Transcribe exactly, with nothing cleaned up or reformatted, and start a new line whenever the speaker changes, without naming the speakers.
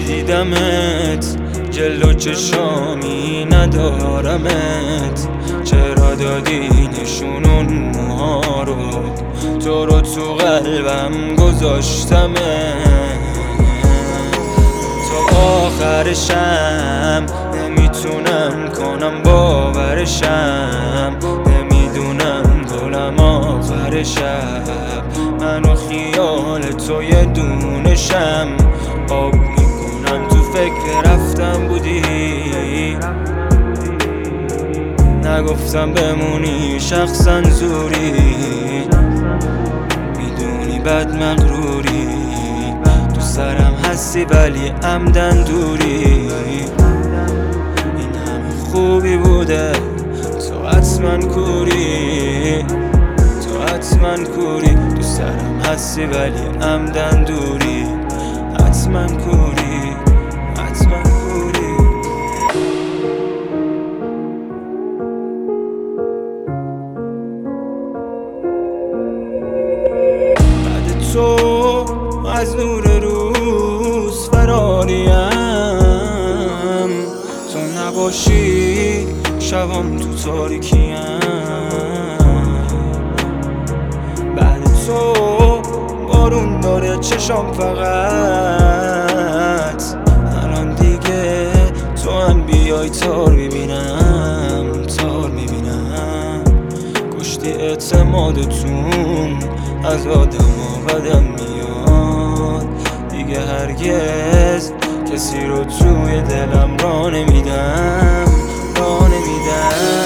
دیدمت جلو چشامی ندارمت، چرا دادی نشون اون موها رو؟ تو رو تو قلبم گذاشتمت تا آخرشم، نمیتونم کنم باورشم، نمیدونم گلم آخر شب من و خیال تو یه دونشم. آب میکنم تو فکر رفتم بودی، نگفتم بمونی شخصا زوری، میدونی بد مغروری، تو سرم هستی ولی عمدن دوری. این همه خوبی بوده تو حتما کوری، تو حتما کوری، تو سرم هستی ولی عمدن دوری، حتما کوری، حتما کوری. تو از نور روز فراریم، تو نباشی شبام تو تاریکیم. بعد تو بارون داره چشام فقط، الان دیگه تو هم بیای تار میبینم، تار میبینم. کشتی اعتمادتون از آدم بدم میاد، دیگه هرگز کسی رو توی دلم راه نمیدم، راه نمیدم.